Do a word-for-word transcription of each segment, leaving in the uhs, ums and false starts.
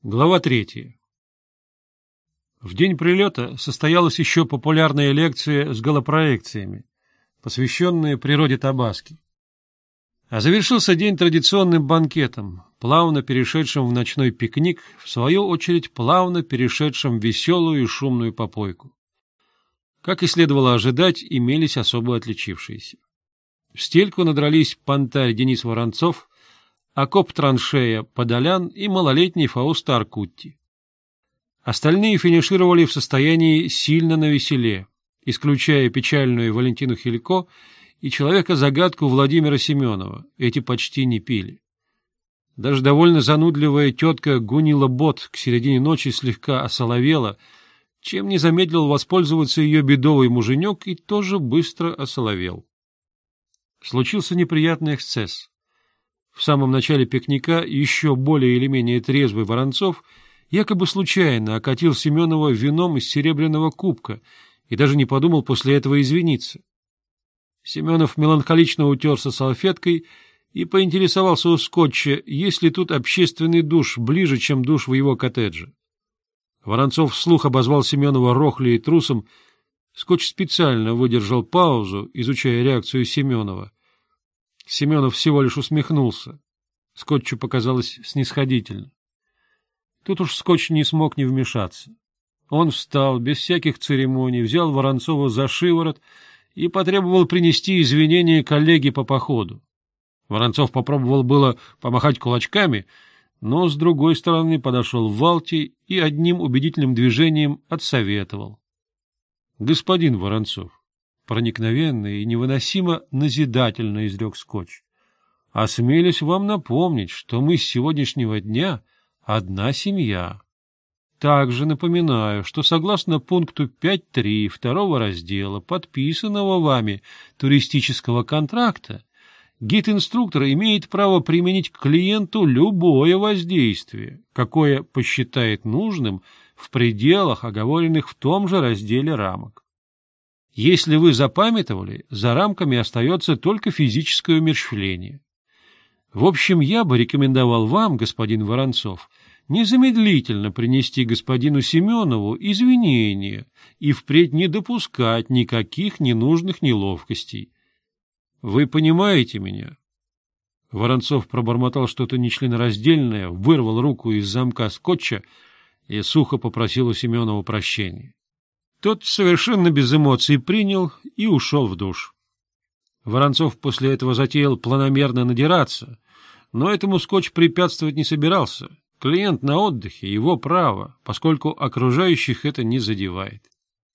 Глава третья. В день прилета состоялась еще популярная лекция с голопроекциями, посвященная природе Табаски. А завершился день традиционным банкетом, плавно перешедшим в ночной пикник, в свою очередь плавно перешедшим в веселую и шумную попойку. Как и следовало ожидать, имелись особо отличившиеся. В стельку надрались понтарь Денис Воронцов, окоп-траншея Подолян и малолетний Фауста Аркутти. Остальные финишировали в состоянии сильно навеселе, исключая печальную Валентину Хилько и человека-загадку Владимира Семенова, эти почти не пили. Даже довольно занудливая тетка Гунила Бот к середине ночи слегка осоловела, чем не замедлил воспользоваться ее бедовый муженек и тоже быстро осоловел. Случился неприятный эксцесс. В самом начале пикника еще более или менее трезвый Воронцов якобы случайно окатил Семенова вином из серебряного кубка и даже не подумал после этого извиниться. Семенов меланхолично утерся салфеткой и поинтересовался у Скотча, есть ли тут общественный душ ближе, чем душ в его коттедже. Воронцов вслух обозвал Семенова рохлей и трусом. Скотч специально выдержал паузу, изучая реакцию Семенова. Семенов всего лишь усмехнулся. Скотчу показалось снисходительно. Тут уж Скотч не смог не вмешаться. Он встал, без всяких церемоний, взял Воронцова за шиворот и потребовал принести извинения коллеге по походу. Воронцов попробовал было помахать кулачками, но с другой стороны подошел Валти и одним убедительным движением отсоветовал. — Господин Воронцов, проникновенно и невыносимо назидательно изрек Скотч, осмелюсь вам напомнить, что мы с сегодняшнего дня одна семья. Также напоминаю, что согласно пункту пять точка три второго раздела подписанного вами туристического контракта, гид-инструктор имеет право применить к клиенту любое воздействие, какое посчитает нужным в пределах, оговоренных в том же разделе рамок. Если вы запамятовали, за рамками остается только физическое умерщвление. В общем, я бы рекомендовал вам, господин Воронцов, незамедлительно принести господину Семенову извинения и впредь не допускать никаких ненужных неловкостей. Вы понимаете меня? Воронцов пробормотал что-то нечленораздельное, вырвал руку из замка Скотча и сухо попросил у Семенова прощения. Тот совершенно без эмоций принял и ушел в душ. Воронцов после этого затеял планомерно надираться, но этому Скотч препятствовать не собирался. Клиент на отдыхе — его право, поскольку окружающих это не задевает.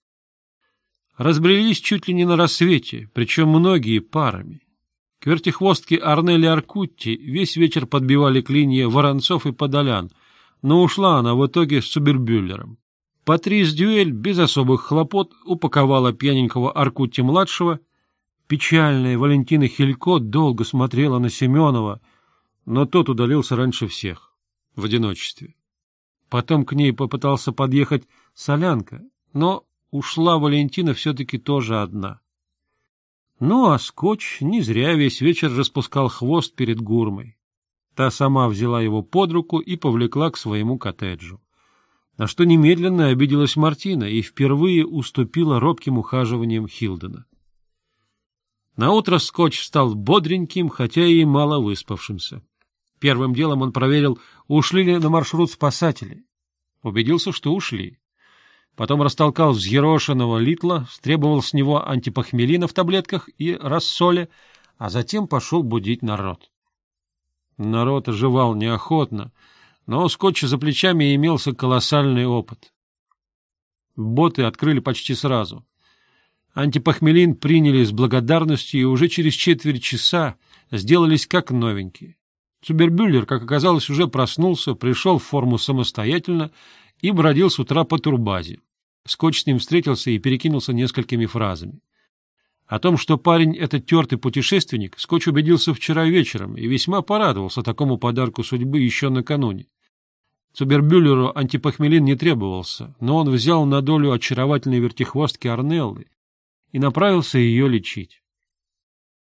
Разбрелись чуть ли не на рассвете, причем многие парами. К вертихвостке Арнели Аркутти весь вечер подбивали клинья Воронцов и Подолян, но ушла она в итоге с Цубербюллером. Патрис Дюэль без особых хлопот упаковала пьяненького Аркутти-младшего. Печальная Валентина Хилько долго смотрела на Семенова, но тот удалился раньше всех, в одиночестве. Потом к ней попытался подъехать Солянка, но ушла Валентина все-таки тоже одна. Ну, а Скотч не зря весь вечер распускал хвост перед Гурмой. Та сама взяла его под руку и повлекла к своему коттеджу. На что немедленно обиделась Мартина и впервые уступила робким ухаживаниям Хилдена. Наутро Скотч стал бодреньким, хотя и мало выспавшимся. Первым делом он проверил, ушли ли на маршрут спасатели. Убедился, что ушли. Потом растолкал взъерошенного Литла, стребовал с него антипохмелина в таблетках и рассоле, а затем пошел будить народ. Народ оживал неохотно, но у Скотча за плечами имелся колоссальный опыт. Боты открыли почти сразу. Антипохмелин приняли с благодарностью и уже через четверть часа сделались как новенькие. Цубербюллер, как оказалось, уже проснулся, пришел в форму самостоятельно и бродил с утра по турбазе. Скотч с ним встретился и перекинулся несколькими фразами. О том, что парень — это тертый путешественник, Скотч убедился вчера вечером и весьма порадовался такому подарку судьбы еще накануне. Цубербюллеру антипохмелин не требовался, но он взял на долю очаровательной вертихвостки Арнеллы и направился ее лечить.